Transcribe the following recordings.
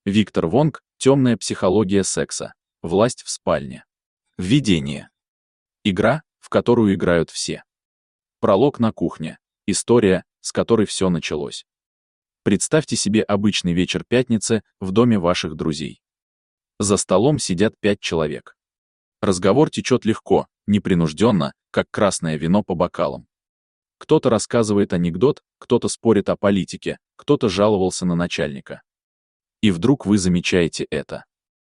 Виктор Вонг, «Темная психология секса. Власть в спальне». Введение. Игра, в которую играют все. Пролог на кухне. История, с которой все началось. Представьте себе обычный вечер пятницы в доме ваших друзей. За столом сидят 5 человек. Разговор течет легко, непринужденно, как красное вино по бокалам. Кто-то рассказывает анекдот, кто-то спорит о политике, кто-то жаловался на начальника. И вдруг вы замечаете это.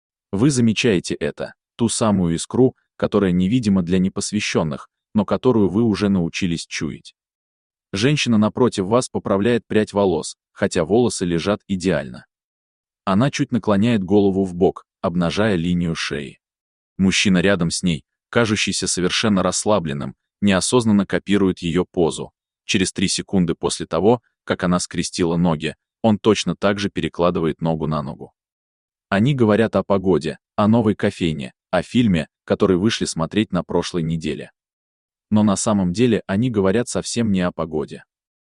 Вы замечаете это, ту самую искру, которая невидима для непосвященных, но которую вы уже научились чуять. Женщина напротив вас поправляет прядь волос, хотя волосы лежат идеально. Она чуть наклоняет голову вбок, обнажая линию шеи. Мужчина рядом с ней, кажущийся совершенно расслабленным, неосознанно копирует ее позу. Через 3 секунды после того, как она скрестила ноги, он точно так же перекладывает ногу на ногу. Они говорят о погоде, о новой кофейне, о фильме, который вышли смотреть на прошлой неделе. Но на самом деле они говорят совсем не о погоде.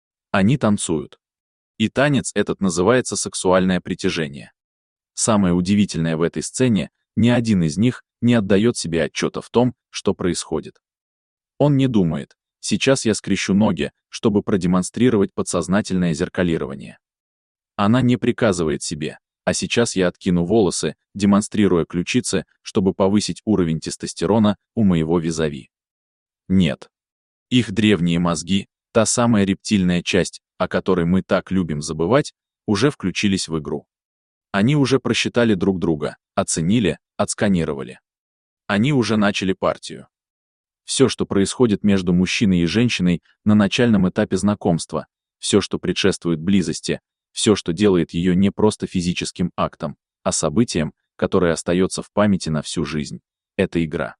Они танцуют. И танец этот называется сексуальное притяжение. Самое удивительное в этой сцене, ни один из них не отдает себе отчета в том, что происходит. Он не думает, сейчас я скрещу ноги, чтобы продемонстрировать подсознательное зеркалирование. Она не приказывает себе, а сейчас я откину волосы, демонстрируя ключицы, чтобы повысить уровень тестостерона у моего визави. Нет. Их древние мозги, та самая рептильная часть, о которой мы так любим забывать, уже включились в игру. Они уже просчитали друг друга, оценили, отсканировали. Они уже начали партию. Все, что происходит между мужчиной и женщиной на начальном этапе знакомства, все, что предшествует близости, все, что делает ее не просто физическим актом, а событием, которое остается в памяти на всю жизнь, это игра.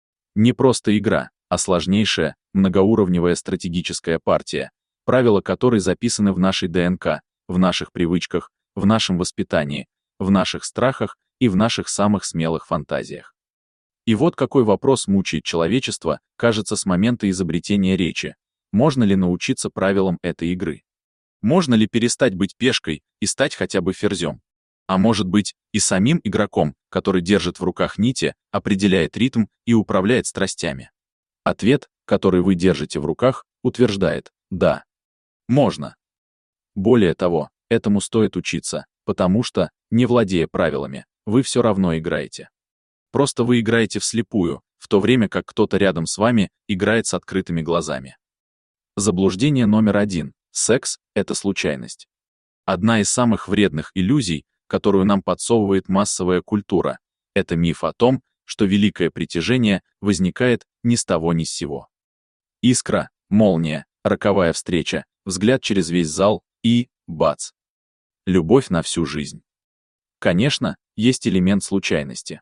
Не просто игра, а сложнейшая, многоуровневая стратегическая партия, правила которой записаны в нашей ДНК, в наших привычках, в нашем воспитании, в наших страхах и в наших самых смелых фантазиях. И вот какой вопрос мучает человечество, кажется, с момента изобретения речи. Можно ли научиться правилам этой игры? Можно ли перестать быть пешкой и стать хотя бы ферзем? А может быть, и самим игроком, который держит в руках нити, определяет ритм и управляет страстями? Ответ, который вы держите в руках, утверждает «да». Можно. Более того, этому стоит учиться, потому что, не владея правилами, вы все равно играете. Просто вы играете вслепую, в то время как кто-то рядом с вами играет с открытыми глазами. Заблуждение номер 1. Секс — это случайность. Одна из самых вредных иллюзий, которую нам подсовывает массовая культура, это миф о том, что великое притяжение возникает ни с того ни с сего. Искра, молния, роковая встреча, взгляд через весь зал и, бац. Любовь на всю жизнь. Конечно, есть элемент случайности.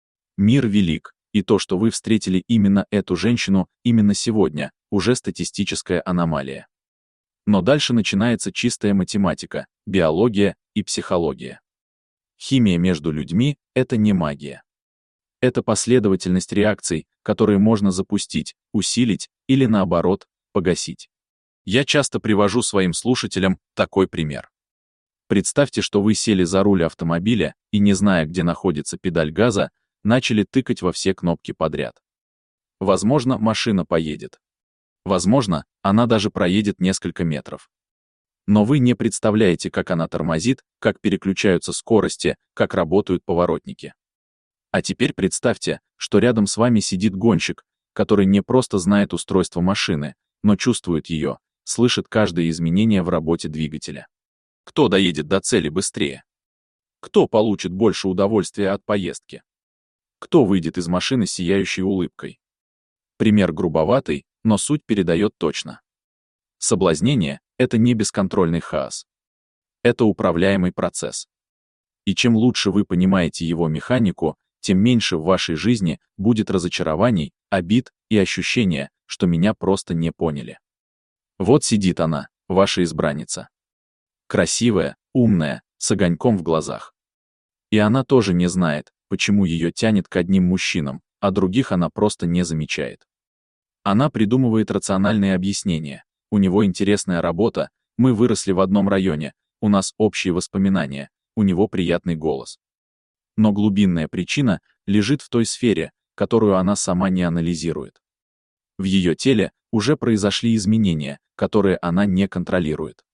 Мир велик, и то, что вы встретили именно эту женщину именно сегодня, уже статистическая аномалия. Но дальше начинается чистая математика, биология и психология. Химия между людьми — это не магия. Это последовательность реакций, которые можно запустить, усилить или, наоборот, погасить. Я часто привожу своим слушателям такой пример. Представьте, что вы сели за руль автомобиля и, не зная, где находится педаль газа, начали тыкать во все кнопки подряд. Возможно, машина поедет. Возможно, она даже проедет несколько метров. Но вы не представляете, как она тормозит, как переключаются скорости, как работают поворотники. А теперь представьте, что рядом с вами сидит гонщик, который не просто знает устройство машины, но чувствует ее, слышит каждое изменение в работе двигателя. Кто доедет до цели быстрее? Кто получит больше удовольствия от поездки? Кто выйдет из машины с сияющей улыбкой? Пример грубоватый, но суть передает точно. Соблазнение — это не бесконтрольный хаос. Это управляемый процесс. И чем лучше вы понимаете его механику, тем меньше в вашей жизни будет разочарований, обид и ощущения, что меня просто не поняли. Вот сидит она, ваша избранница. Красивая, умная, с огоньком в глазах. И она тоже не знает, почему ее тянет к одним мужчинам, а других она просто не замечает. Она придумывает рациональные объяснения. У него интересная работа, мы выросли в одном районе, у нас общие воспоминания, у него приятный голос. Но глубинная причина лежит в той сфере, которую она сама не анализирует. В ее теле уже произошли изменения, которые она не контролирует.